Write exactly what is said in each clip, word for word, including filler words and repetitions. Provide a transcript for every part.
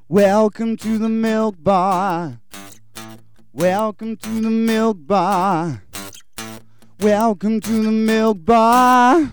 Welcome to the Milk Bar. Welcome to the Milk Bar. Welcome to the Milk Bar.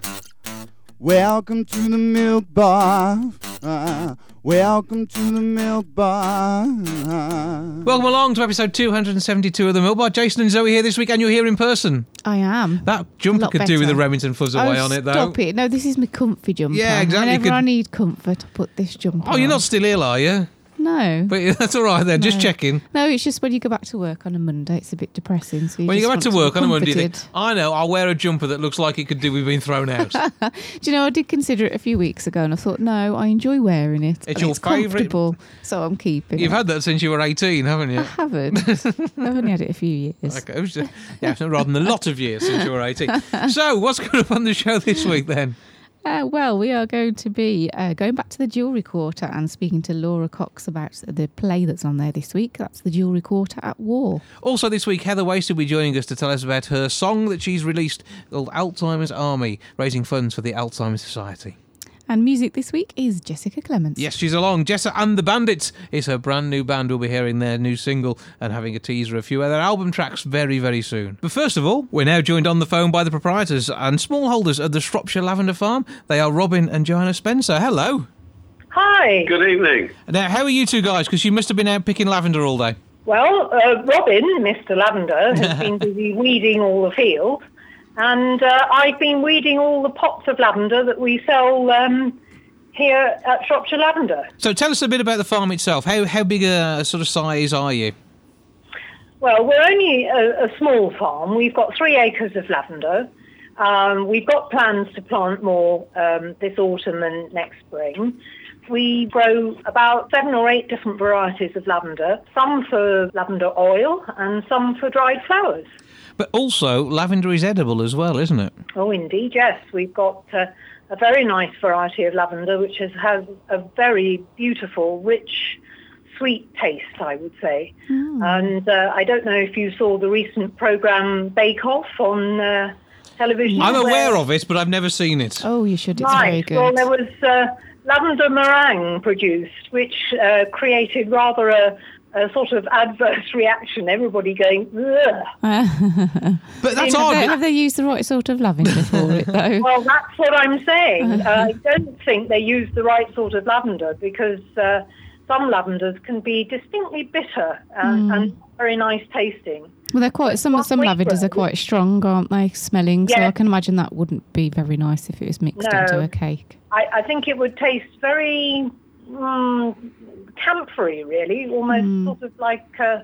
Welcome to the Milk Bar. Uh, welcome to the Milk Bar. Welcome along to episode two hundred seventy-two of the Milk Bar. Jason and Zoe here this week, and you're here in person. I am. That jumper could better. do with a Remington fuzz away oh, on it, though. Stop it. No, this is my comfy jumper. Yeah, exactly. Whenever Could... I need comfort, I put this jumper Oh, you're on. not still ill, are you? No. But that's all right then, no. just checking. No, it's just when you go back to work on a Monday, it's a bit depressing. So you when you just go back want to be work on a Monday, you think, comforted. I know, I'll wear a jumper that looks like it could do with being thrown out. Do you know, I did consider it a few weeks ago and I thought, no, I enjoy wearing it. It's and your it's favourite- comfortable, so I'm keeping You've it. had that since you were eighteen, haven't you? I haven't. I've only had it a few years. Okay, it was just, yeah, rather than a lot of years since you were eighteen. So, what's going up on the show this week then? Uh, well, we are going to be uh, going back to the Jewellery Quarter and speaking to Laura Cox about the play that's on there this week. That's the Jewellery Quarter at War. Also this week, Heather Waste will be joining us to tell us about her song that she's released called Alzheimer's Army, raising funds for the Alzheimer's Society. And music this week is Jessica Clements. Yes, she's along. Jessa and the Bandits is her brand new band. We'll be hearing their new single and having a teaser of a few other album tracks very, very soon. But first of all, we're now joined on the phone by the proprietors and smallholders of the Shropshire Lavender Farm. They are Robin and Joanna Spencer. Hello. Hi. Good evening. Now, how are you two guys? Because you must have been out picking lavender all day. Well, uh, Robin, Mister Lavender, has been busy weeding all the fields, and uh, I've been weeding all the pots of lavender that we sell um, here at Shropshire Lavender. So tell us a bit about the farm itself. How how big a sort of size are you? Well, we're only a, a small farm. We've got three acres of lavender. Um, we've got plans to plant more um, this autumn and next spring. We grow about seven or eight different varieties of lavender, some for lavender oil and some for dried flowers. But also, lavender is edible as well, isn't it? Oh, indeed, yes. We've got uh, a very nice variety of lavender, which has, has a very beautiful, rich, sweet taste, I would say. Mm. And uh, I don't know if you saw the recent programme Bake Off on uh, television. I'm aware of it, but I've never seen it. Oh, you should. It's right. very good. Well, there was uh, lavender meringue produced, which uh, created rather a, a sort of adverse reaction. Everybody going, ugh. But that's have, odd. they, have they used the right sort of lavender for it, though? Well, that's what I'm saying. Uh, I don't think they use the right sort of lavender because uh, some lavenders can be distinctly bitter and, mm. and very nice tasting. Well, they're quite some some lavenders are quite strong, aren't they? Smelling, yes. So I can imagine that wouldn't be very nice if it was mixed no. into a cake. I, I think it would taste very um, camphor-y, really, almost mm. sort of like uh,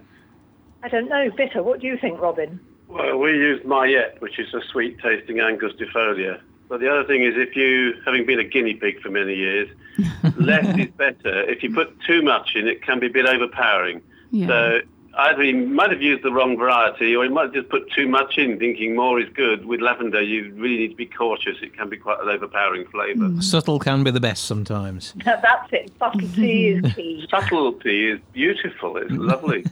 I don't know, bitter. What do you think, Robin? Well, we use Mayette, which is a sweet-tasting Angustifolia. But the other thing is, if you, having been a guinea pig for many years, less is better. If you put too much in, it can be a bit overpowering. Yeah. So either you might have used the wrong variety, or you might have just put too much in, thinking more is good. With lavender, you really need to be cautious. It can be quite an overpowering flavour. Mm. Subtle can be the best sometimes. That's it. Subtlety is key. Subtlety is beautiful. It's lovely.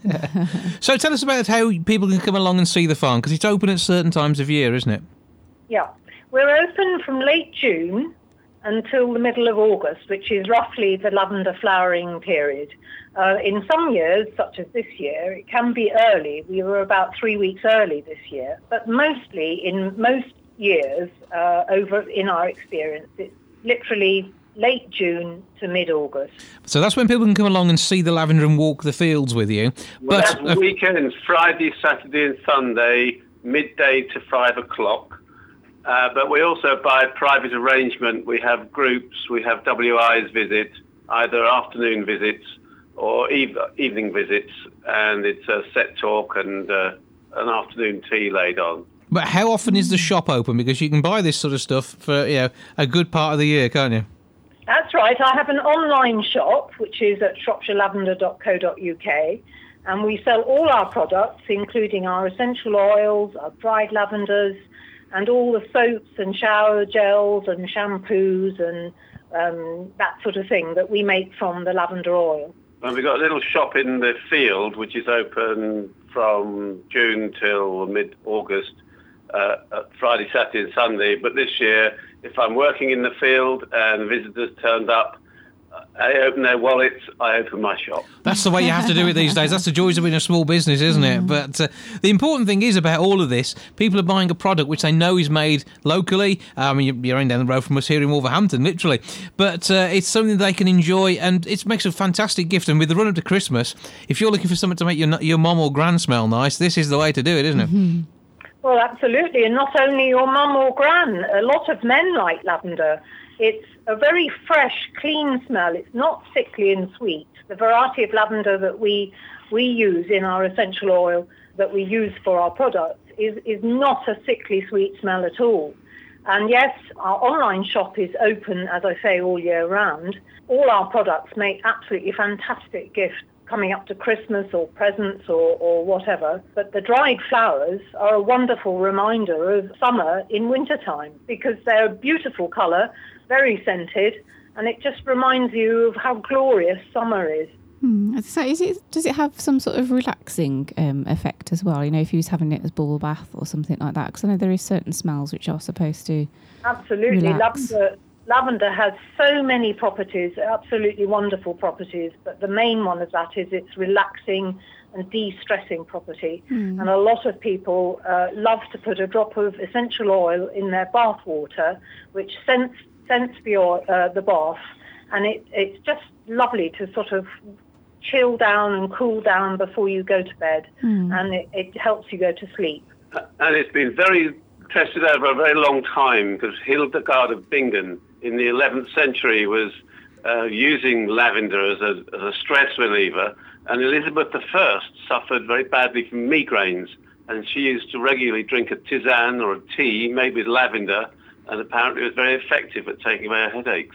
So tell us about how people can come along and see the farm, because it's open at certain times of year, isn't it? Yeah. We're open from late June until the middle of August, which is roughly the lavender flowering period. Uh, in some years, such as this year, it can be early. We were about three weeks early this year. But mostly, in most years, uh, over in our experience, it's literally late June to mid-August. So that's when people can come along and see the lavender and walk the fields with you. Well, But that's weekends, Friday, Saturday and Sunday, midday to five o'clock. Uh, but we also, by private arrangement, we have groups, we have W Is visit, either afternoon visits or eve- evening visits, and it's a set talk and uh, an afternoon tea laid on. But how often is the shop open? Because you can buy this sort of stuff for, you know, a good part of the year, can't you? That's right. I have an online shop, which is at shropshire lavender dot co dot uk, and we sell all our products, including our essential oils, our dried lavenders, and all the soaps and shower gels and shampoos and um, that sort of thing that we make from the lavender oil. And we've got a little shop in the field, which is open from June till mid-August, uh, Friday, Saturday and Sunday. But this year, if I'm working in the field and visitors turned up They open their wallets, I open my shop. That's the way you have to do it these days. That's the joys of being a small business, isn't it? But uh, the important thing is about all of this, people are buying a product which they know is made locally. I mean, you're only down the road from us here in Wolverhampton, literally. But uh, it's something they can enjoy, and it makes a fantastic gift. And with the run-up to Christmas, if you're looking for something to make your your mum or gran smell nice, this is the way to do it, isn't it? Mm-hmm. Well, absolutely. And not only your mum or gran, a lot of men like lavender. It's a very fresh, clean smell. It's not sickly and sweet. The variety of lavender that we we use in our essential oil that we use for our products is, is not a sickly sweet smell at all. And yes, our online shop is open, as I say, all year round. All our products make absolutely fantastic gifts coming up to Christmas or presents or, or whatever. But the dried flowers are a wonderful reminder of summer in wintertime because they're a beautiful colour, very scented, and it just reminds you of how glorious summer is. Hmm. So is it, does it have some sort of relaxing um, effect as well? You know, if you was having it as bubble bath or something like that? Because I know there is certain smells which are supposed to Absolutely. relax. Lavender, lavender has so many properties, absolutely wonderful properties, but the main one of that is its relaxing and de-stressing property. Mm. And a lot of people uh, love to put a drop of essential oil in their bath water, which scents, scents the, oil, uh, the bath, and it, it's just lovely to sort of chill down and cool down before you go to bed, mm. and it, it helps you go to sleep. And it's been very tested over a very long time because Hildegard of Bingen in the eleventh century was uh, using lavender as a, as a stress reliever, and Elizabeth the First suffered very badly from migraines, and she used to regularly drink a tisane or a tea made with lavender, and apparently it was very effective at taking away her headaches.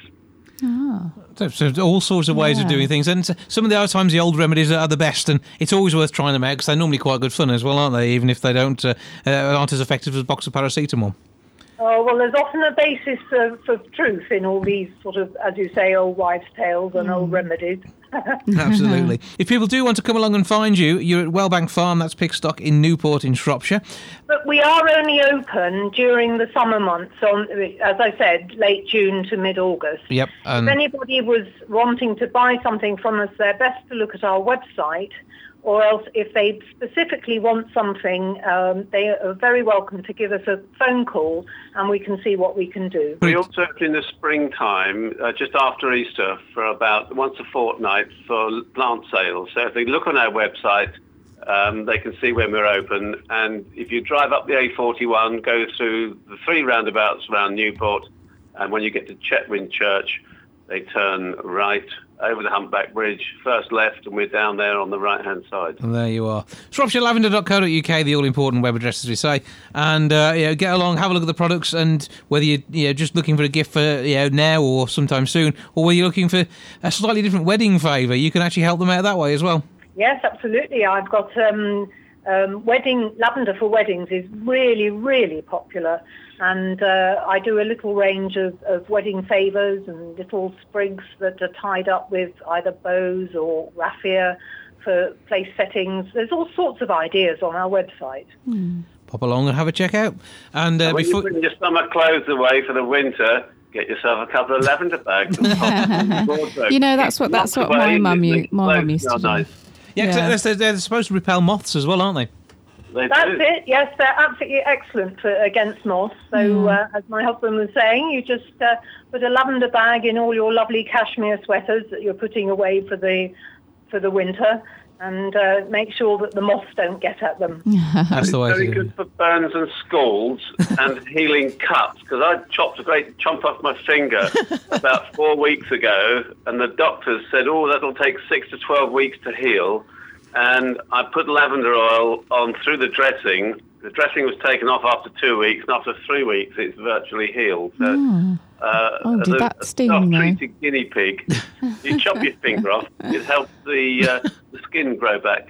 Oh. So, so all sorts of ways Yeah. of doing things, and some of the other times the old remedies are the best, and it's always worth trying them out because they're normally quite good fun as well, aren't they? Even if they don't uh, uh, aren't as effective as a box of paracetamol. Oh, well, there's often a basis of, of truth in all these sort of, as you say, old wives' tales and old remedies. Absolutely. If people do want to come along and find you, you're at Wellbank Farm, that's Pickstock in Newport in Shropshire. But we are only open during the summer months, on, as I said, late June to mid-August. Yep. And If anybody was wanting to buy something from us, they're best to look at our website, or else if they specifically want something, um, they are very welcome to give us a phone call and we can see what we can do. We also open in the springtime, uh, just after Easter, for about once a fortnight for plant sales. So if they look on our website, um, they can see when we're open. And if you drive up the A forty-one, go through the three roundabouts around Newport, and when you get to Chetwynd Church, they turn right over the Humpback Bridge, first left, and we're down there on the right-hand side. And there you are. Shropshire Lavender dot co dot U K, the all-important web address, as we say. And uh, you know, get along, have a look at the products, and whether you're you know, just looking for a gift for you know, now or sometime soon, or whether you're looking for a slightly different wedding favour, you can actually help them out that way as well. Yes, absolutely. I've got um, um, wedding lavender for weddings is really, really popular. And uh, I do a little range of, of wedding favours and little sprigs that are tied up with either bows or raffia for place settings. There's all sorts of ideas on our website. Hmm. Pop along and have a check out. And uh, And when before you put your summer clothes away for the winter, get yourself a couple of lavender bags. And pop them in the wardrobe. You know, that's what that's Locked what my away, mum it u- makes my clothes mum used to smell do. nice. yeah, 'cause Yeah. they're, they're supposed to repel moths as well, aren't they? They That's do. it. Yes, they're absolutely excellent for, against moth. So, uh, as my husband was saying, you just uh, put a lavender bag in all your lovely cashmere sweaters that you're putting away for the for the winter, and uh, make sure that the moths don't get at them. That's the way Very to do good it. for burns and scalds and healing cuts, because I chopped a great chunk off my finger about four weeks ago, and the doctors said, oh, that'll take six to twelve weeks to heal. And I put lavender oil on through the dressing. The dressing was taken off after two weeks, and after three weeks, it's virtually healed. So, Oh. uh, Oh, as did a, that a sting, though? self-treated guinea pig, you chop your finger off, it helps the uh, the skin grow back.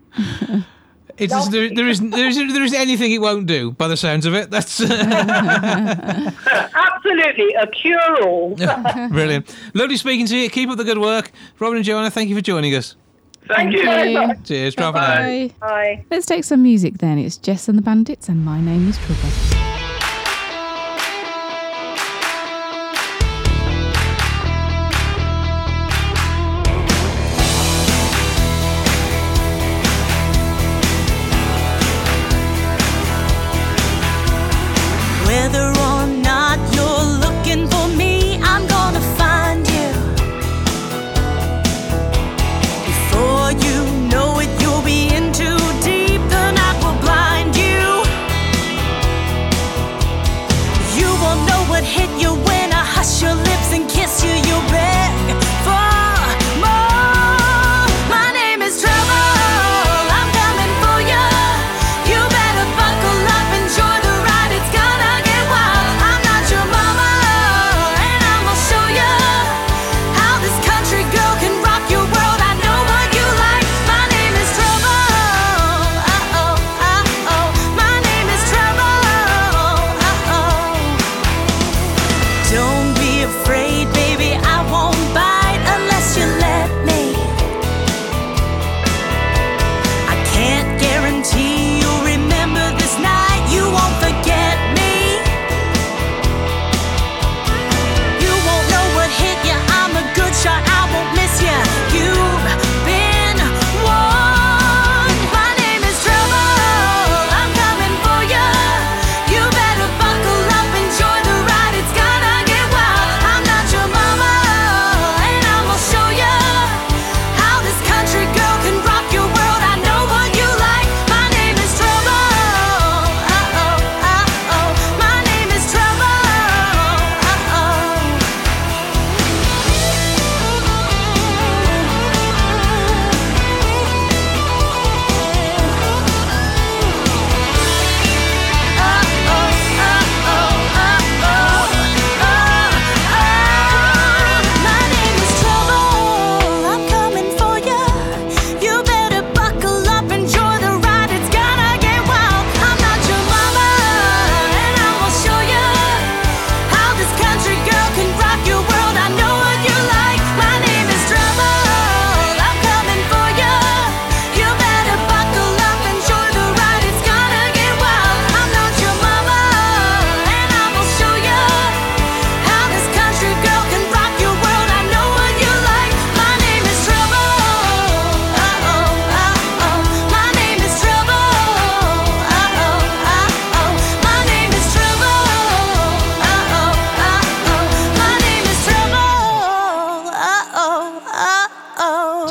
It's just, there, there, is, there, is, there is anything it won't do, by the sounds of it. That's Absolutely, a cure-all. brilliant. Lovely speaking to you. Keep up the good work. Robin and Joanna, thank you for joining us. Thank, you. very much. Cheers. Drop it out. Bye. Bye. Let's take some music then. It's Jess and the Bandits, and my name is Trouble.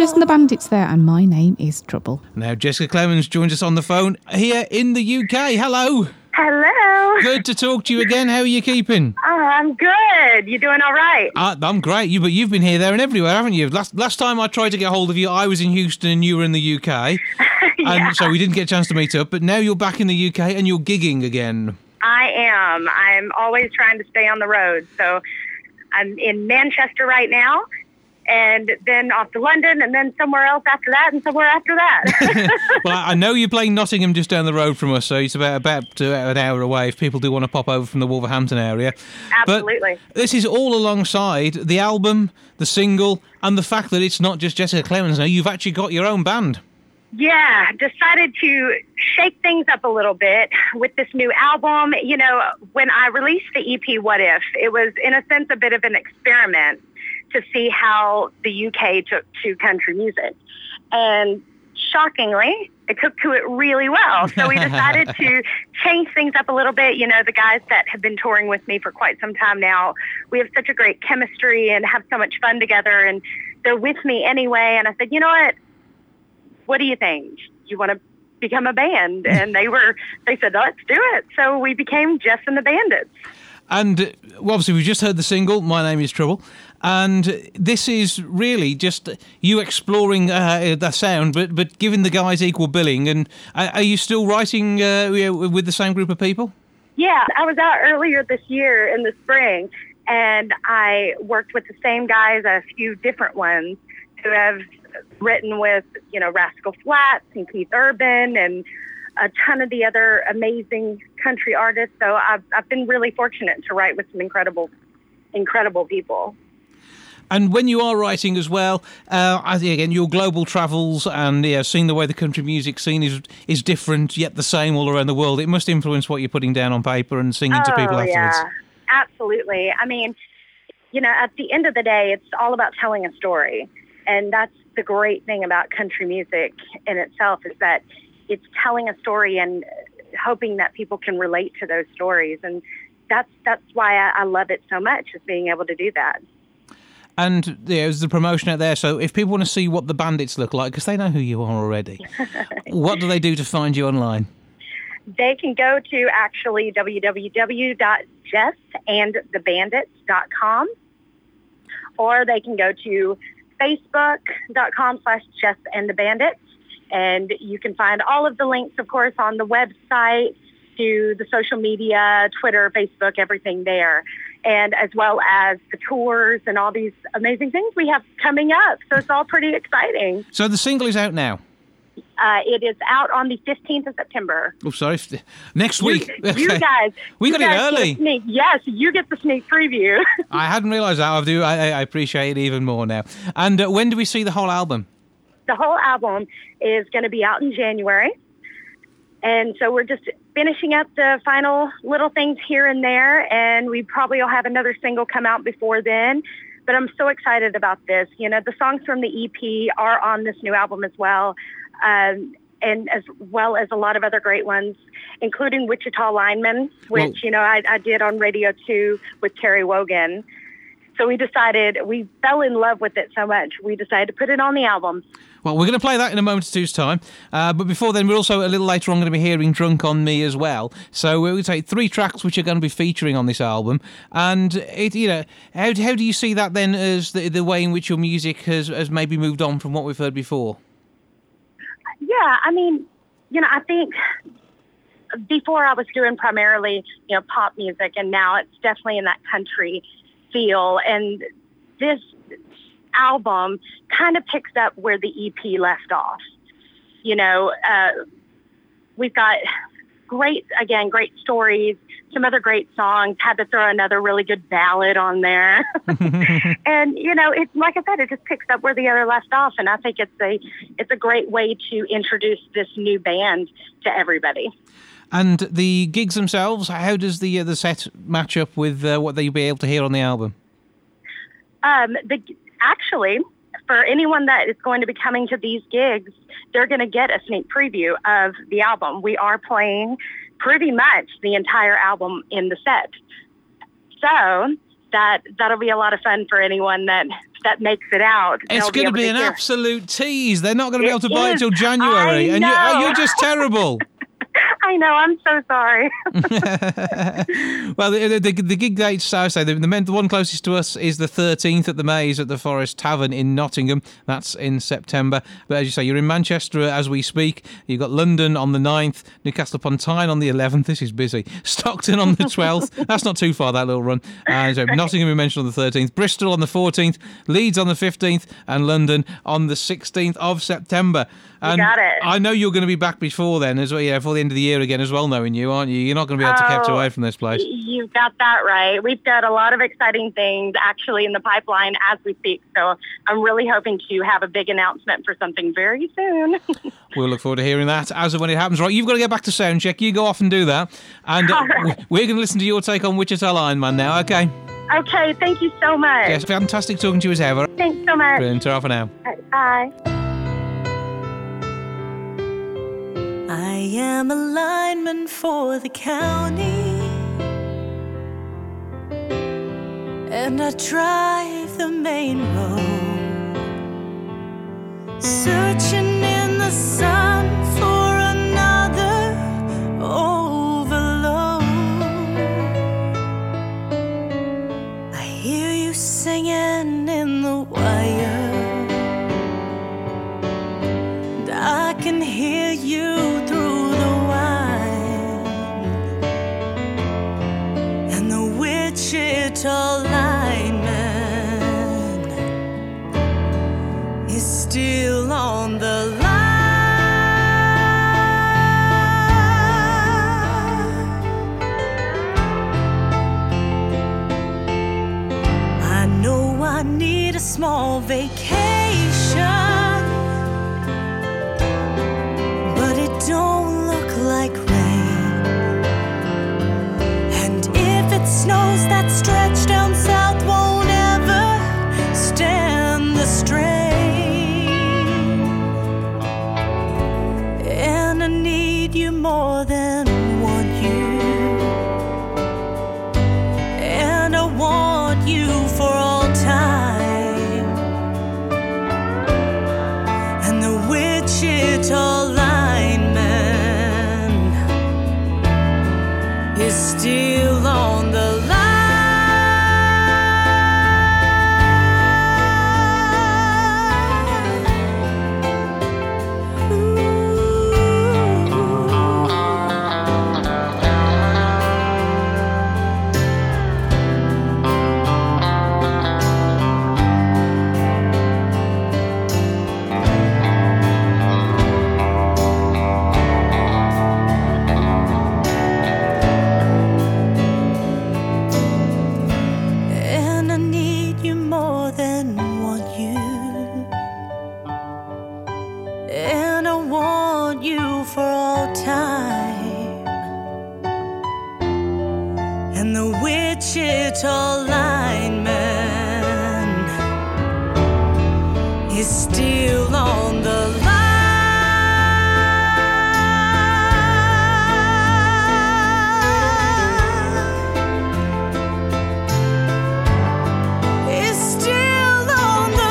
Jess and the Bandits there, and my name is Trouble. Now, Jessica Clemens joins us on the phone here in the U K. Hello. Hello. Good to talk to you again. How are you keeping? Oh, I'm good. You doing all right? Uh, I'm great. You, but you've been here, there, and everywhere, haven't you? Last last time I tried to get hold of you, I was in Houston and you were in the U K, Yeah. and so we didn't get a chance to meet up. But now you're back in the U K and you're gigging again. I am. I'm always trying to stay on the road. So I'm in Manchester right now, and then off to London, and then somewhere else after that, and somewhere after that. Well, I know you're playing Nottingham just down the road from us, so it's about about uh, an hour away if people do want to pop over from the Wolverhampton area. Absolutely. But this is all alongside the album, the single, and the fact that it's not just Jessica Clemens now. You've actually got your own band. Yeah, decided to shake things up a little bit with this new album. You know, when I released the E P, What If, it was, in a sense, a bit of an experiment to see how the U K took to country music. And shockingly, it took to it really well. So we decided to change things up a little bit. You know, the guys that have been touring with me for quite some time now, we have such a great chemistry and have so much fun together, and they're with me anyway. And I said, you know what? What do you think? You want to become a band? And they were, they said, let's do it. So we became Jess and the Bandits. And uh, well, obviously, we just heard the single, My Name is Trouble. And this is really just you exploring uh, the sound, but but giving the guys equal billing. And are, are you still writing uh, with the same group of people? Yeah, I was out earlier this year in the spring, and I worked with the same guys, a few different ones, who have written with, you know, Rascal Flatts and Keith Urban and a ton of the other amazing country artists. So I've, I've been really fortunate to write with some incredible, incredible people. And when you are writing as well, uh, I think, again, your global travels and yeah, seeing the way the country music scene is is different yet the same all around the world, it must influence what you're putting down on paper and singing oh, to people afterwards. Yeah, absolutely. I mean, you know, at the end of the day, it's all about telling a story. And that's the great thing about country music in itself, is that it's telling a story and hoping that people can relate to those stories. And that's that's why I, I love it so much, is being able to do that. And yeah, there's the promotion out there. So if people want to see what the Bandits look like, because they know who you are already, what do they do to find you online? They can go to actually w w w dot jess and the bandits dot com, or they can go to facebook dot com slash Jess and the Bandits. And you can find all of the links, of course, on the website, to the social media, Twitter, Facebook, everything there. And as well as the tours and all these amazing things we have coming up. So it's all pretty exciting. So the single is out now? Uh, it is out on the fifteenth of September. Oh, sorry. Next week. You, Okay. you guys. We you got guys it early. Get a sneak. Yes, you get the sneak preview. I hadn't realised that. I do. I, I appreciate it even more now. And uh, when do we see the whole album? The whole album is going to be out in January. And so we're just finishing up the final little things here and there, and we probably will have another single come out before then. But I'm so excited about this. You know, the songs from the E P are on this new album as well, um, and as well as a lot of other great ones, including Wichita Lineman, which, Well, you know, I, I did on Radio two with Terry Wogan. So we decided, we fell in love with it so much, we decided to put it on the album. Well, we're going to play that in a moment or two's time. Uh, but before then, we're also a little later on going to be hearing Drunk on Me as well. So we're going to take three tracks which are going to be featuring on this album. And, it, you know, how, how do you see that then as the, the way in which your music has, has maybe moved on from what we've heard before? Yeah, I mean, you know, I think before I was doing primarily, you know, pop music, and now it's definitely in that country feel. And this album kind of picks up where the E P left off. You know, uh, we've got great, again, great stories, some other great songs, had to throw another really good ballad on there. And, you know, it's like I said, it just picks up where the other left off. And I think it's a, it's a great way to introduce this new band to everybody. And the gigs themselves, how does the uh, the set match up with uh, what they'll be able to hear on the album? Um, the, actually, for anyone that is going to be coming to these gigs, they're going to get a sneak preview of the album. We are playing pretty much the entire album in the set. So that that'll be a lot of fun for anyone that that makes it out. It's going to be an hear. absolute tease. They're not going to be It able to buy it is. till January. I And you, oh, know. you're just terrible. I know. I'm so sorry. Well, the, the, the gig dates, I say, the, the, men, the one closest to us is the thirteenth at the Maze at the Forest Tavern in Nottingham. That's in September. But as you say, you're in Manchester as we speak. You've got London on the ninth, Newcastle upon Tyne on the eleventh. This is busy. Stockton on the twelfth. That's not too far, that little run. Uh, so Nottingham we mentioned on the thirteenth, Bristol on the fourteenth, Leeds on the fifteenth, and London on the sixteenth of September. And got it. I know you're going to be back before then as well, yeah, before the end of the year again as well, knowing you, aren't you? You're not going to be able to kept Oh, away from this place. You've got that right. We've got a lot of exciting things actually in the pipeline as we speak. So I'm really hoping to have a big announcement for something very soon. We'll look forward to hearing that as and when it happens. Right, you've got to get back to Soundcheck. You go off and do that. And uh, right. we're going to listen to your take on Wichita Lineman now, okay? Okay, thank you so much. Yes, fantastic talking to you as ever. Thanks so much. Brilliant. Ta-ra for now. All right, bye. I am a lineman for the county, and I drive the main road, searching in the sun for another overload. I hear you singing in the wire, and I can hear you through the wine, and the Wichita lineman is still on the line. I know I need a small vacation, but it don't look like rain. And if it snows, that stretch down south won't ever stand the strain. And I need you more than want you, and I want you for all time. And the Wichita lineman is still on the line. And I need you more than want you, and I want you for all time. And the Wichita lineman is still on the line. Is still on the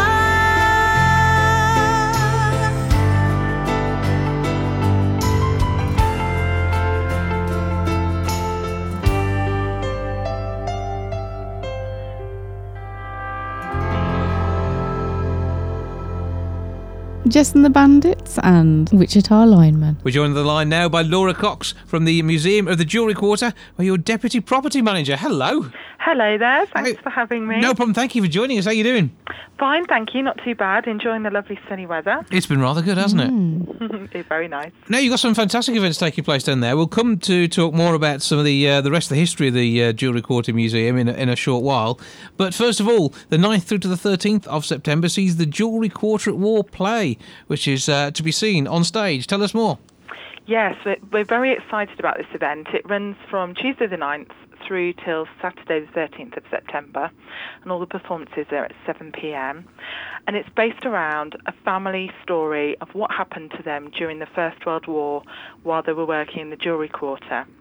Jess and the Bandits and Wichita Lineman. We're joined on the line now by Laura Cox from the Museum of the Jewellery Quarter, where you're Deputy Property Manager. Hello. Hello there. Thanks Hey. for having me. No problem. Thank you for joining us. How you doing? Fine, thank you. Not too bad. Enjoying the lovely sunny weather. It's been rather good, hasn't it? It's very nice. Now, you've got some fantastic events taking place down there. We'll come to talk more about some of the uh, the rest of the history of the uh, Jewellery Quarter Museum in a, in a short while. But first of all, the ninth through to the thirteenth of September sees the Jewellery Quarter at War play, which is uh, to be seen on stage. Tell us more. Yes, we're, we're very excited about this event. It runs from Tuesday the ninth through till Saturday the thirteenth of September, and all the performances are at seven p.m. And it's based around a family story of what happened to them during the First World War while they were working in the Jewellery Quarter.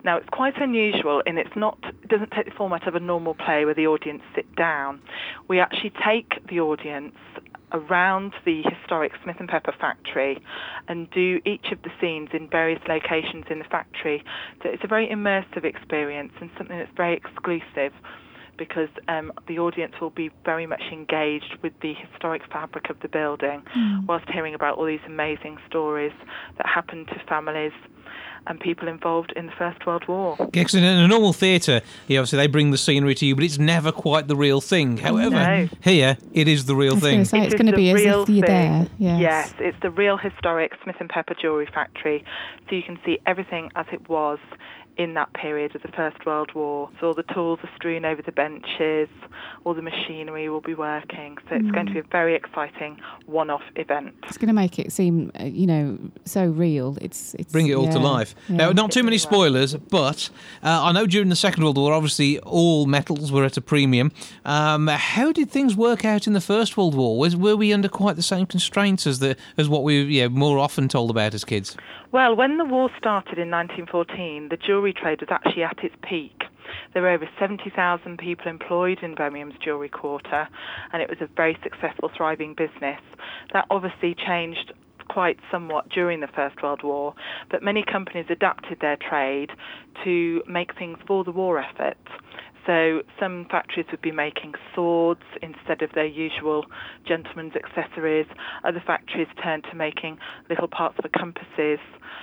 Now, it's quite unusual, and it's not, it doesn't take the format of a normal play where the audience sit down. We actually take the audience around the historic Smith and Pepper factory and do each of the scenes in various locations in the factory. So it's a very immersive experience and something that's very exclusive, because um, the audience will be very much engaged with the historic fabric of the building, mm. whilst hearing about all these amazing stories that happened to families and people involved in the First World War. Excellent. In a normal theatre, yeah, obviously they bring the scenery to you, but it's never quite the real thing. However, no. here, it is the real I was thing. Gonna say, it it's is going to the be as real if you're thing. there. Yes. yes, it's the real historic Smith and Pepper jewellery factory, so you can see everything as it was in that period of the First World War. So all the tools are strewn over the benches, all the machinery will be working. So it's mm. going to be a very exciting one-off event. It's going to make it seem, uh, you know, so real. It's, it's Bring it all yeah, to life. Yeah. Now, not too many spoilers, but uh, I know during the Second World War, obviously, all metals were at a premium. Um, how did things work out in the First World War? Was, were we under quite the same constraints as the as what we yeah more often told about as kids? Well, when the war started in nineteen fourteen, the jewellery trade was actually at its peak. There were over seventy thousand people employed in Birmingham's Jewellery Quarter, and it was a very successful, thriving business. That obviously changed quite somewhat during the First World War, but many companies adapted their trade to make things for the war effort. So some factories would be making swords instead of their usual gentleman's accessories. Other factories turned to making little parts for compasses.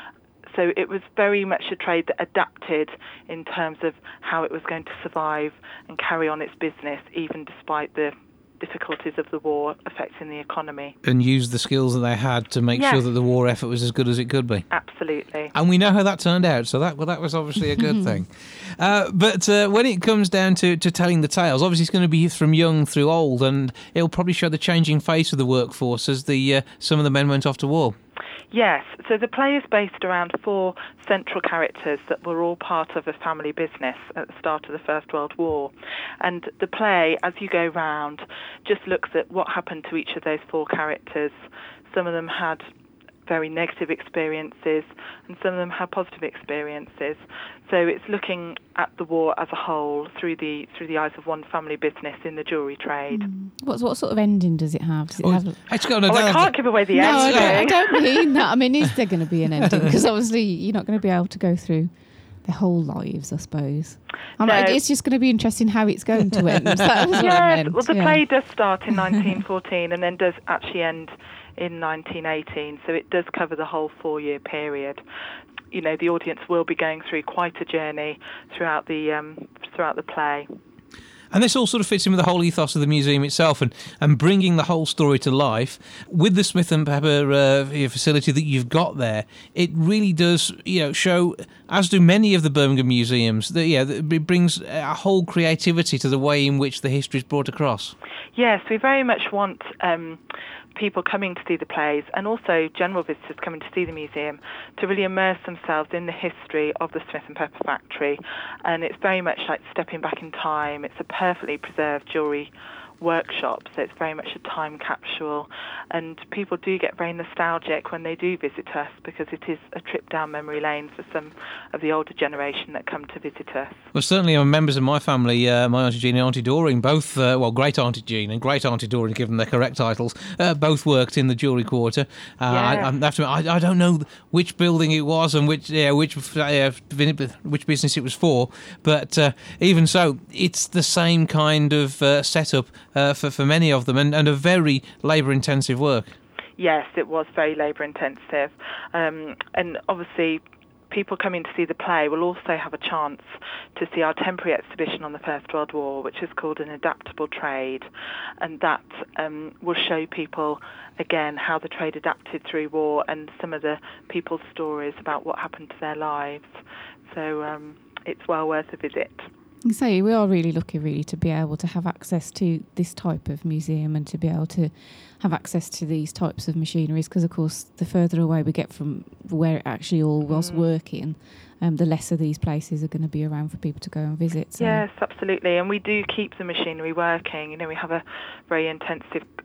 So it was very much a trade that adapted in terms of how it was going to survive and carry on its business, even despite the difficulties of the war affecting the economy. And use the skills that they had to make yes. sure that the war effort was as good as it could be. Absolutely. And we know how that turned out, so that well, that was obviously a good thing. Uh, but uh, when it comes down to, to telling the tales, obviously it's going to be from young through old, and it'll probably show the changing face of the workforce as the uh, some of the men went off to war. Yes, so the play is based around four central characters that were all part of a family business at the start of the First World War. And the play, as you go round, just looks at what happened to each of those four characters. Some of them had very negative experiences, and some of them had positive experiences. So it's looking at the war as a whole through the through the eyes of one family business in the jewellery trade. Mm. What what sort of ending does it have? Does it oh, have? It's got no, oh, I can't give away the no, ending. I don't, I don't mean that. I mean, is there going to be an ending? Because obviously you're not going to be able to go through their whole lives, I suppose. I'm no. like, it's just going to be interesting how it's going to end. That was what yes, I meant. well, the yeah. play does start in nineteen fourteen and then does actually end in nineteen eighteen, so it does cover the whole four-year period. You know, the audience will be going through quite a journey throughout the um, throughout the play. And this all sort of fits in with the whole ethos of the museum itself, and, and bringing the whole story to life. With the Smith and Pepper uh, facility that you've got there, it really does, you know, show, as do many of the Birmingham museums, that yeah, that it brings a whole creativity to the way in which the history is brought across. Yes, we very much want um, people coming to see the plays, and also general visitors coming to see the museum, to really immerse themselves in the history of the Smith and Pepper factory. And it's very much like stepping back in time. It's a perfectly preserved jewellery workshop, so it's very much a time capsule, and people do get very nostalgic when they do visit us, because it is a trip down memory lane for some of the older generation that come to visit us. Well, certainly uh, members of my family, uh, my Auntie Jean and Auntie Doreen, both, uh, well, Great Auntie Jean and Great Auntie Doreen, given their correct titles, uh, both worked in the Jewellery Quarter. Uh, yeah. I, I have to admit, I, I don't know which building it was and which yeah, which uh, which business it was for, but uh, even so, it's the same kind of uh, setup Uh, for, for many of them, and, and a very labour-intensive work. Yes, it was very labour-intensive. Um, and obviously, people coming to see the play will also have a chance to see our temporary exhibition on the First World War, which is called An Adaptable Trade. And that um, will show people, again, how the trade adapted through war and some of the people's stories about what happened to their lives. So um, it's well worth a visit. You say we are really lucky, really, to be able to have access to this type of museum and to be able to have access to these types of machineries, because, of course, the further away we get from where it actually all was mm. working, um, the lesser these places are going to be around for people to go and visit. So. Yes, absolutely. And we do keep the machinery working. You know, we have a very intensive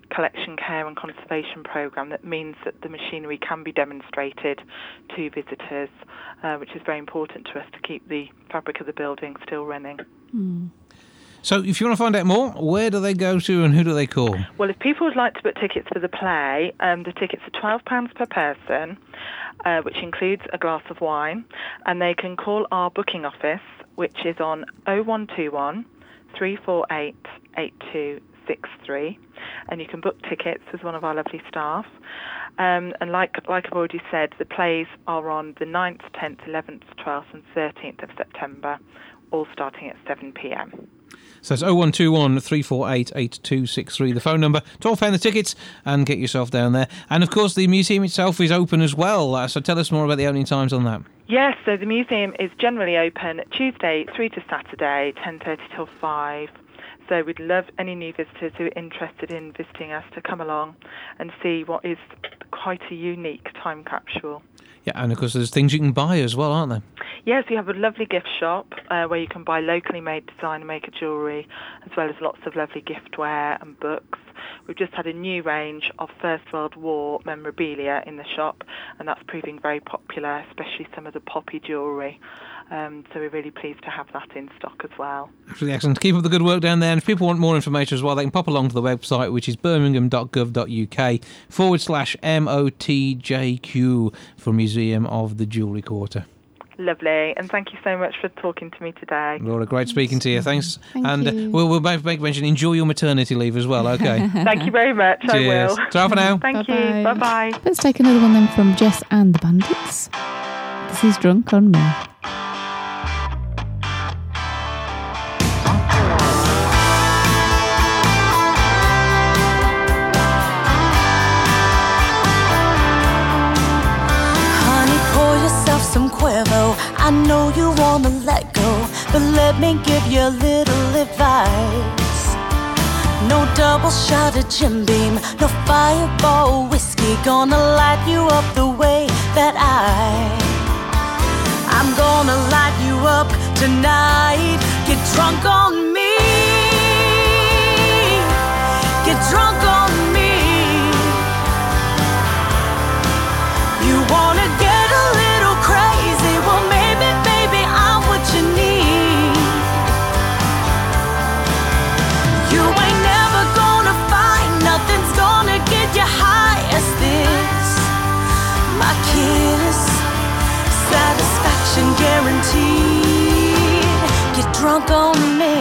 collection, care and conservation programme that means that the machinery can be demonstrated to visitors, uh, which is very important to us to keep the fabric of the building still running. Mm. So if you want to find out more, where do they go to and who do they call? Well, if people would like to book tickets for the play, um, the tickets are twelve pounds per person, uh, which includes a glass of wine, and they can call our booking office, which is on oh one two one, three four eight, eight two six three, and you can book tickets with one of our lovely staff. Um, and like like I've already said, the plays are on the ninth, tenth, eleventh, twelfth and thirteenth of September, all starting at seven p.m. So it's oh one two one, three four eight, eight two six three, the phone number. twelve pounds the tickets, and get yourself down there. And of course, the museum itself is open as well. Uh, so tell us more about the opening times on that. Yes, so the museum is generally open Tuesday through to Saturday, ten thirty till five. So we'd love any new visitors who are interested in visiting us to come along and see what is quite a unique time capsule. Yeah, and of course there's things you can buy as well, aren't there? Yes, we have a lovely gift shop uh, where you can buy locally made designer maker jewellery, as well as lots of lovely giftware and books. We've just had a new range of First World War memorabilia in the shop, and that's proving very popular, especially some of the poppy jewellery. Um, so we're really pleased to have that in stock as well. Absolutely excellent. Keep up the good work down there. And if people want more information as well, they can pop along to the website, which is birmingham.gov.uk forward slash MOTJQ for Museum of the Jewellery Quarter. Lovely. And thank you so much for talking to me today. Laura, great speaking to you. Thanks. Thank and you. Uh, we'll, we'll both make mention, enjoy your maternity leave as well, okay? Thank you very much. Cheers. I will. Ta for now. Thank Bye-bye. you. Bye-bye. Let's take another one then from Jess and the Bandits. This is Drunk on Me. Some Cuervo, I know you wanna let go, but let me give you a little advice. No double shot of Jim Beam, no Fireball whiskey, gonna light you up the way that I I'm gonna light you up tonight. Get drunk on me, get drunk on me. You wanna get a little crazy, well maybe, baby, I'm what you need. You ain't never gonna find nothing's gonna get you high as this. My kiss, satisfaction guaranteed. Get drunk on me.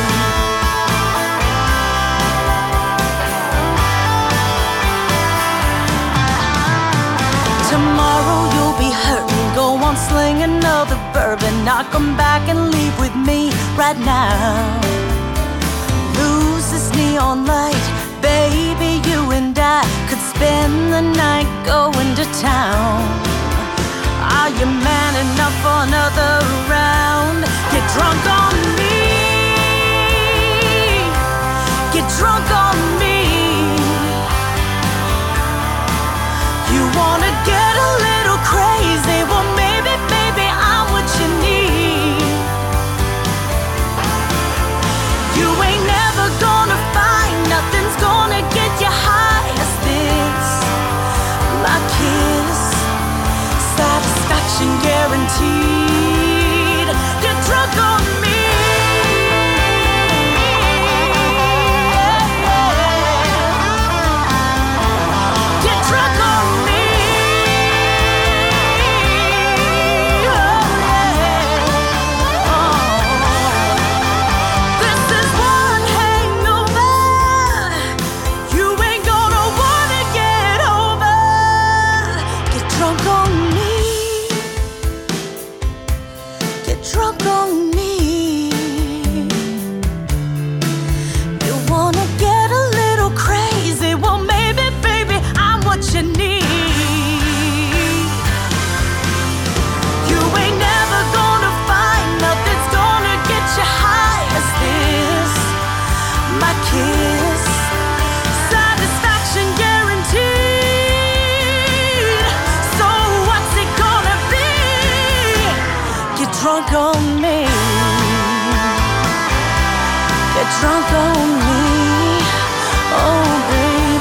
Tomorrow you'll be hurting, go on sling another bourbon. Now come back and leave with me right now. Lose this neon light, baby, you and I could spend the night going to town. Are you man enough for another round? Get drunk on me, get drunk on me. You wanna get a little crazy, well maybe, baby, I'm what you need. You ain't never gonna find nothing's gonna get you high as this. My kiss, satisfaction guaranteed. Get drunk on me. Get drunk on me. This is one hangover you ain't gonna wanna get over. Get drunk on me. Get drunk on me. You wanna get a little crazy, well maybe, baby, I'm what you need. You ain't never gonna find nothing's gonna get you high as this. My kiss, satisfaction guaranteed. So what's it gonna be? Get drunk on me. Get drunk on me. Oh baby.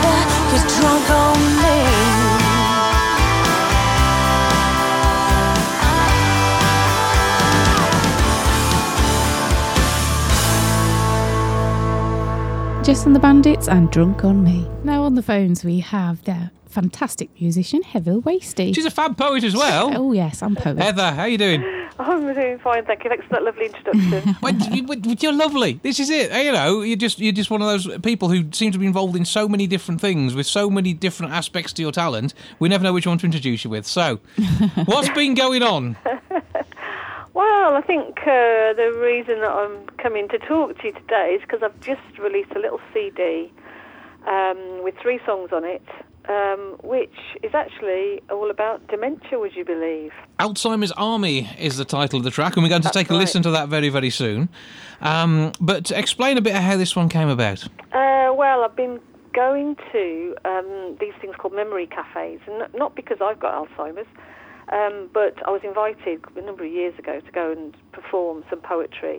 Jess and the Bandits and Drunk on Me. Now on the phones we have the fantastic musician Heather Wasty. She's a fab poet as well. Oh yes, I'm poet. Heather, how you doing? I'm doing fine, thank you. Thanks for that lovely introduction. Well, you, you're lovely. This is it. You know, you're just you're just one of those people who seem to be involved in so many different things with so many different aspects to your talent. We never know which one to introduce you with. So, what's been going on? Well, I think uh, the reason that I'm coming to talk to you today is because I've just released a little C D um, with three songs on it, um, which is actually all about dementia, would you believe? Alzheimer's Army is the title of the track, and we're going to That's take a right. listen to that very, very soon. Um, but explain a bit of how this one came about. Uh, well, I've been going to um, these things called memory cafes, and n- not because I've got Alzheimer's, um, but I was invited a number of years ago to go and perform some poetry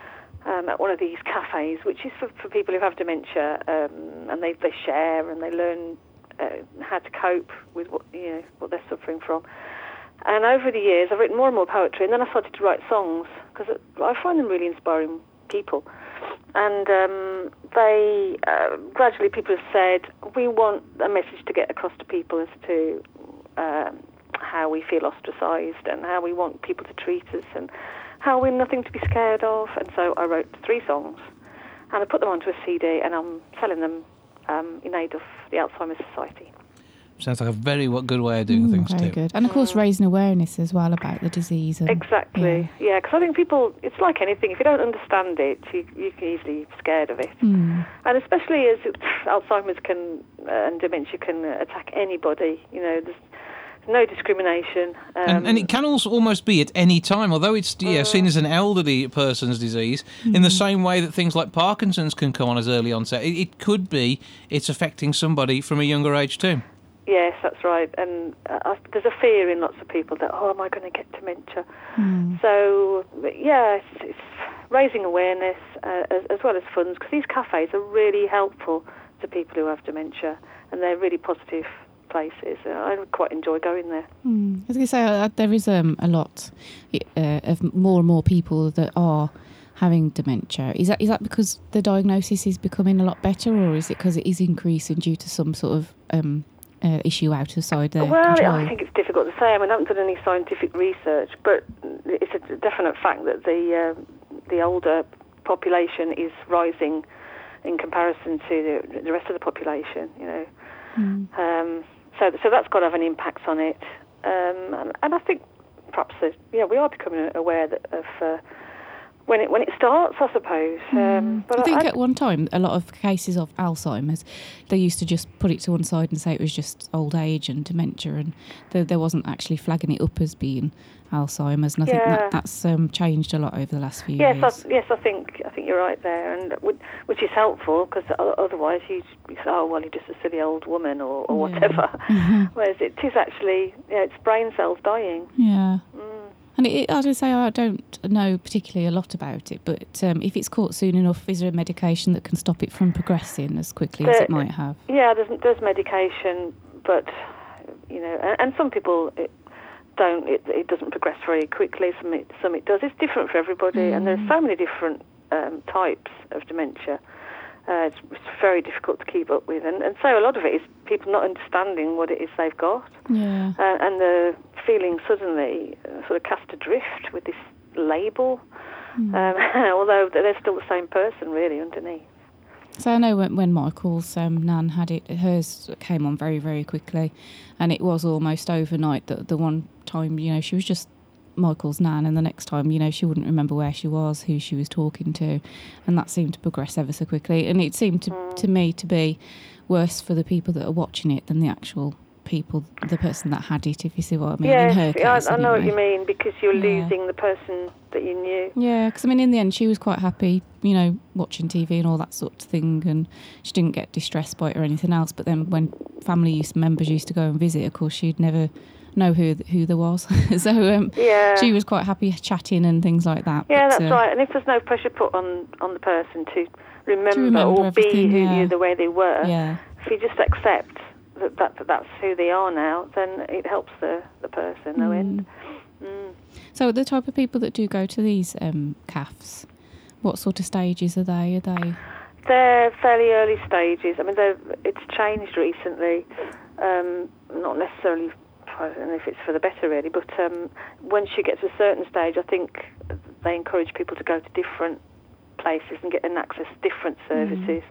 um, at one of these cafes, which is for, for people who have dementia, um, and they, they share and they learn uh, how to cope with what you know what they're suffering from. And over the years, I've written more and more poetry, and then I started to write songs because I find them really inspiring people. And um, they uh, gradually people have said, we want a message to get across to people as to um, how we feel ostracised and how we want people to treat us and how we're nothing to be scared of. And so I wrote three songs and I put them onto a C D, and I'm selling them um, in aid of the Alzheimer's Society. Sounds like a very w- good way of doing Mm, things very too. good. And of course raising awareness as well about the disease. And, Exactly, yeah, because I think people, it's like anything, if you don't understand it, you, you can easily be scared of it. Mm. And especially as it, Alzheimer's can uh, and dementia can uh, attack anybody, you know, there's no discrimination. Um, And, and it can also almost be at any time, although it's yeah, seen as an elderly person's disease, in the same way that things like Parkinson's can come on as early onset. It, it could be it's affecting somebody from a younger age too. Yes, that's right. And uh, I- there's a fear in lots of people that, oh, am I going to get dementia? Mm. So, yeah, it's, it's raising awareness uh, as, as well as funds, because these cafes are really helpful to people who have dementia, and they're really positive places. Uh, I quite enjoy going there. Mm. I was going to say, uh, there is um, a lot uh, of more and more people that are having dementia. Is that is that because the diagnosis is becoming a lot better, or is it because it is increasing due to some sort of um, uh, issue outside their Well, control? I think it's difficult to say. I mean, I haven't done any scientific research, but it's a definite fact that the uh, the older population is rising in comparison to the, the rest of the population. You know, Mm. um, so so that's got to have an impact on it. Um, and, and I think perhaps that, yeah, we are becoming aware that, of uh, when it when it starts, I suppose. Um, but I think I, at one time, a lot of cases of Alzheimer's, they used to just put it to one side and say it was just old age and dementia, and there, there wasn't actually flagging it up as being Alzheimer's. And I think Yeah. that, that's um, changed a lot over the last few Yes, years. I, yes, I think I think you're right there, and would- which is helpful because otherwise you you say, oh well, you're just a silly old woman or, or Yeah. whatever. Mhm. Whereas it is actually, yeah, it's brain cells dying. Yeah. Mm. And it, as I say, I don't know particularly a lot about it, but um, if it's caught soon enough, is there a medication that can stop it from progressing as quickly as There- it might have? Yeah, there's there's medication, but you know, and, and some people it don't. It, it doesn't progress very quickly. Some it, some it does. It's different for everybody, and there's so many different um, types of dementia. Uh, it's, it's very difficult to keep up with, and, and so a lot of it is people not understanding what it is they've got, Yeah. uh, and the feeling suddenly uh, sort of cast adrift with this label, um, although they're still the same person really underneath. So I know when, when Michael's um, nan had it, hers came on very, very quickly, and it was almost overnight. That the one time, you know, she was just Michael's nan, and the next time, you know, she wouldn't remember where she was, who she was talking to, and that seemed to progress ever so quickly. And it seemed to, Mm. to me to be worse for the people that are watching it than the actual people, the person that had it, if you see what I mean. In her Yes, case, I, I know what anyway. you mean, because you're Yeah. losing the person that you knew. Yeah, because I mean, in the end, she was quite happy, you know, watching T V and all that sort of thing, and she didn't get distressed by it or anything else. But then when family used, members used to go and visit, of course, she'd never know who who there was. so um, Yeah. she was quite happy chatting and things like that. Yeah, but, that's uh, right. And if there's no pressure put on, on the person to remember, remember or be everything, who yeah. you the way they were, Yeah. if you just accept that, that, that that's who they are now, then it helps the, the person no end. Mm. So the type of people that do go to these um, C A Fs, what sort of stages are they? Are they? they're fairly early stages. I mean, they're- it's changed recently, um, not necessarily, I don't know if it's for the better really, but um, once you get to a certain stage, I think they encourage people to go to different places and get and access different services.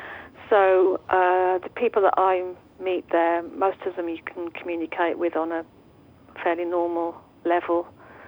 So uh, the people that I meet there, most of them you can communicate with on a fairly normal level.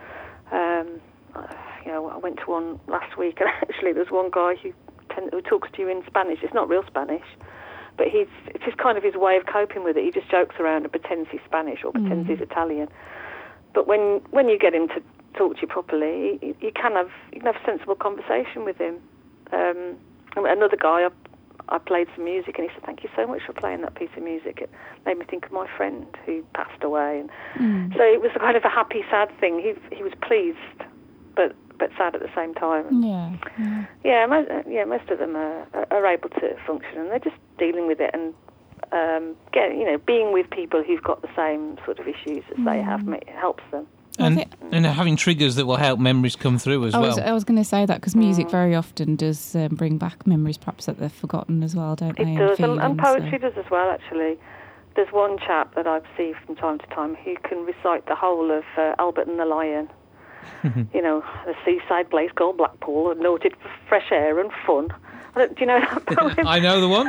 Um, you know, I went to one last week, and actually there's one guy who, tend, who talks to you in Spanish. It's not real Spanish, but he's it's just kind of his way of coping with it. He just jokes around and pretends he's Spanish or pretends he's Italian. But when when you get him to talk to you properly, you, you can have you can have a sensible conversation with him. Um, another guy, I, I played some music, and he said, "Thank you so much for playing that piece of music. It made me think of my friend who passed away." And Mm. so it was a kind of a happy, sad thing. He he was pleased, but but sad at the same time. Yeah. yeah. Yeah, most, yeah, most of them are, are able to function, and they're just dealing with it and um, get, you know, being with people who've got the same sort of issues as they have ma- helps them. And, and having triggers that will help memories come through as I well. was, I was going to say that because music very often does um, bring back memories perhaps that they've forgotten as well, don't they? It does, and, and feelings, poetry does as well, actually. There's one chap that I've seen from time to time who can recite the whole of uh, Albert and the Lion. You know, the seaside place called Blackpool, noted for fresh air and fun. I don't, do you know that poem? I know the one.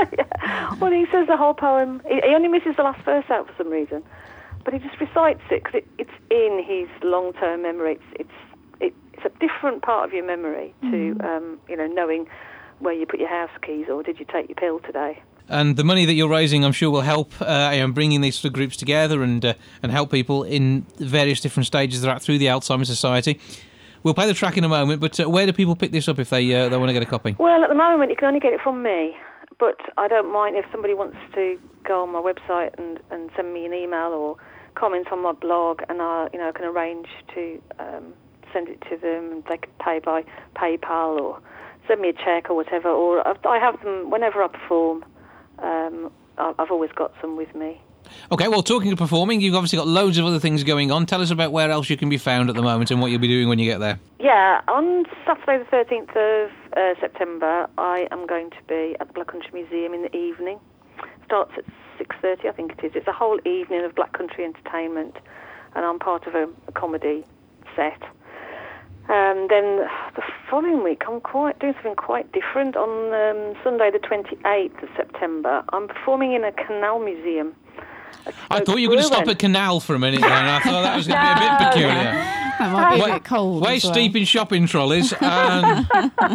Yeah. Well, he says the whole poem. He, he only misses the last verse out for some reason, but he just recites it because it, it's in his long-term memory. It's it's it, it's a different part of your memory to um, you know, knowing where you put your house keys or did you take your pill today. And the money that you're raising, I'm sure, will help uh, you know, bringing these sort of groups together and uh, and help people in various different stages they're at through the Alzheimer's Society. We'll play the track in a moment, but uh, where do people pick this up if they uh, they want to get a copy? Well, at the moment, you can only get it from me, but I don't mind if somebody wants to go on my website and, and send me an email or comment on my blog, and I, you know, I can arrange to um, send it to them, and they can pay by PayPal or send me a cheque or whatever. Or I I have them whenever I perform. Um, I- I've always got some with me. Okay, well, talking of performing, you've obviously got loads of other things going on. Tell us about where else you can be found at the moment and what you'll be doing when you get there. Yeah, on Saturday the thirteenth of uh, September, I am going to be at the Black Country Museum in the evening. Starts at six thirty, I think it is. It's a whole evening of Black Country entertainment, and I'm part of a, a comedy set. Um, then the following week, I'm quite doing something quite different. On um, Sunday the twenty-eighth of September, I'm performing in a canal museum. I thought you were going to stop at Canal for a minute there, and I thought that was going to be a bit peculiar. That might be a Way- bit cold. Way as well. steep in shopping trolleys. And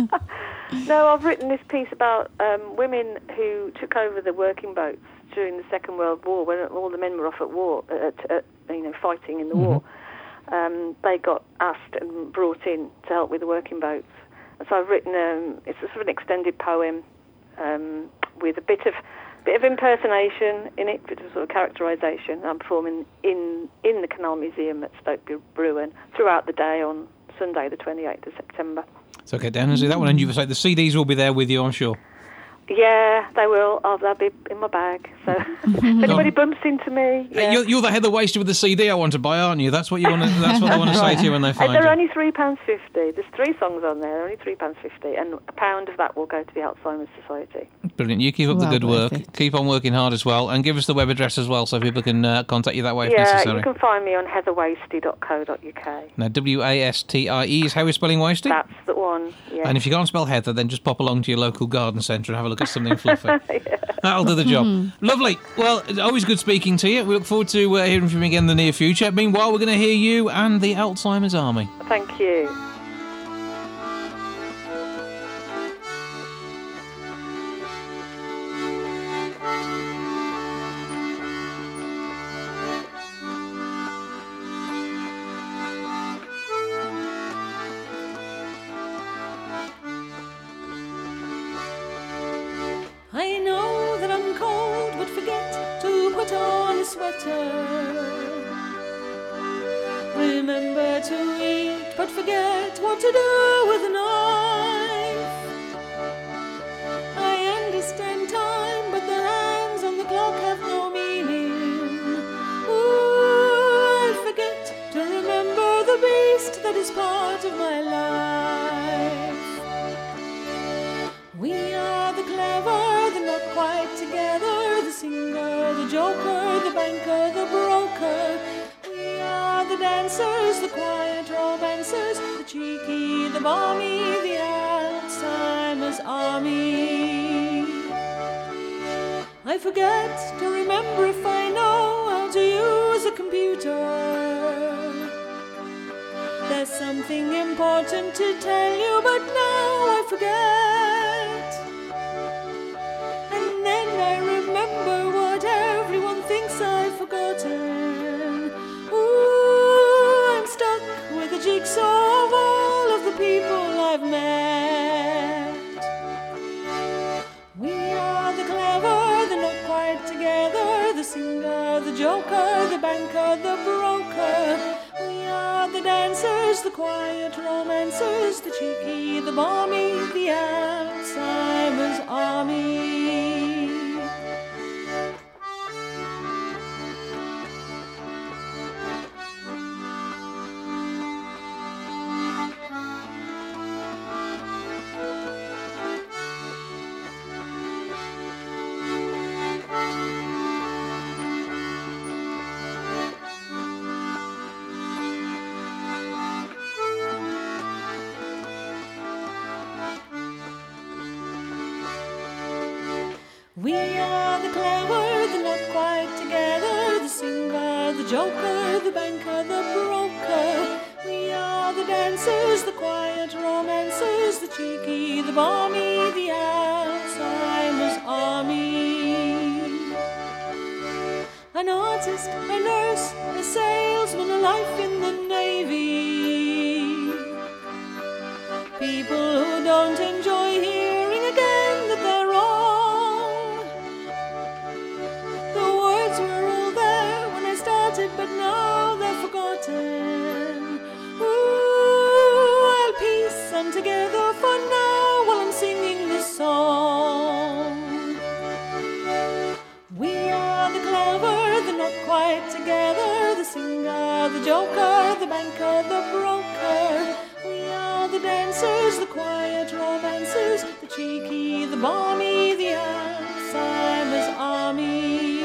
No, I've written this piece about um, women who took over the working boats during the Second World War, when all the men were off at war, at, at, you know, fighting in the war. Um, they got asked and brought in to help with the working boats. And so I've written, um, it's a sort of an extended poem um, with a bit of bit of impersonation in it, bit of sort of characterisation. I'm performing in in the Canal Museum at Stoke Bruin throughout the day on Sunday, the twenty-eighth of September. so get down and see that one. And you've said the C Ds will be there with you, I'm sure. Yeah, they will. Oh, they'll be in my bag. So if anybody bumps into me, Hey, yeah. You're, you're the heather wasted with the C D I want to buy, aren't you? That's what you want to. That's what they want to say to you when they Uh, find they're you. only three pounds fifty. There's three songs on there. They're only three pounds fifty, and a pound of that will go to the Alzheimer's Society. Brilliant. You keep up the Well good worth work. it. Keep on working hard as well, and give us the web address as well, so people can uh, contact you that way if Yeah, necessary. you can find me on heather wasty dot co dot uk. Now, W A S T I E is how we're spelling wasted. That's the one. Yeah. And if you can't spell Heather, then just pop along to your local garden centre and have a look at something fluffy. That'll do the job. Lovely. Well, it's always good speaking to you. We look forward to uh, hearing from you again in the near future. Meanwhile, we're going to hear you and the Alzheimer's Army. Thank you. I know that I'm cold, but forget to put on a sweater. Remember to eat, but forget what to do with a knife. I understand time, but the hands on the clock have no meaning. Ooh, I forget to remember the beast that is part of my life. We are the balmy, the Alzheimer's army. I forget to remember if I know how to use a computer. There's something important to tell you, but now I forget. And then I remember what everyone thinks I've forgotten. Ooh, I'm stuck with a jigsaw of all of the people I've met. We are the clever, the not quite together, the singer, the joker, the banker, the broker. We are the dancers, the quiet romancers, the cheeky, the balmy, the Alzheimer's army. We are the clever, the not quite together, the singer, the joker, the banker, the broker. We are the dancers, the quiet romancers, the cheeky, the balmy, the Alzheimer's army. An artist, a nurse, a salesman, a life in the Navy. People who don't enjoy hearing again that they're wrong. The words were all there when I started, but now they're forgotten. Ooh, I'll piece them together for now while I'm singing this song. We are the clever, the not quite together, the singer, the joker, the banker, the broker. We are the dancers, the quiet romancers, the cheeky, the balmy, the Alzheimer's army.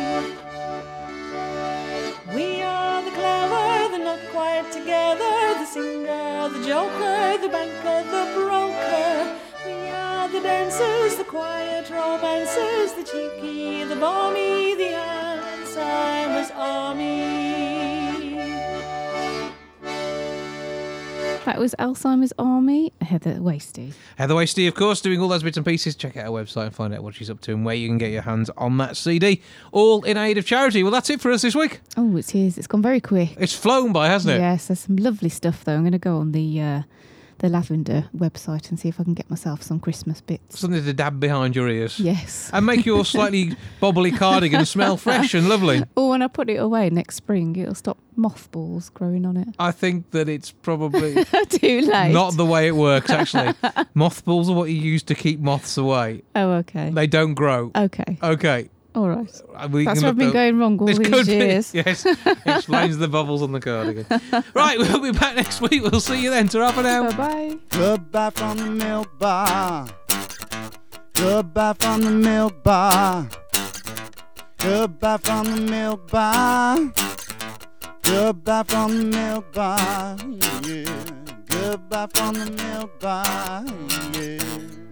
We are the clever, the not quite together, the singer, the joker, the banker, the broker. We are the dancers, the quiet romancers, the cheeky, the balmy, the Alzheimer's army. That was Alzheimer's Army, Heather Wasty. Heather Wasty, of course, doing all those bits and pieces. Check out our website and find out what she's up to and where you can get your hands on that C D. All in aid of charity. Well, that's it for us this week. Oh, it is. It's gone very quick. It's flown by, hasn't it? Yes, there's some lovely stuff, though. I'm going to go on the uh, the Lavender website and see if I can get myself some Christmas bits. Something to dab behind your ears. Yes. And make your slightly bobbly cardigan smell fresh and lovely. Or when I put it away next spring, it'll stop mothballs growing on it. I think that it's probably too late. Not the way it works, actually. Mothballs are what you use to keep moths away. Oh, okay. They don't grow. Okay. Okay. All right. We That's where I've been going wrong all this these could years. Be, yes. Explains the bubbles on the cardigan. Right, we'll be back next week. We'll see you then. Ta-ra for now. Bye-bye. Goodbye from the milk bar. Goodbye from the milk bar. Goodbye from the milk bar. Goodbye from the milk bar. Yeah. Goodbye from the milk bar. Yeah.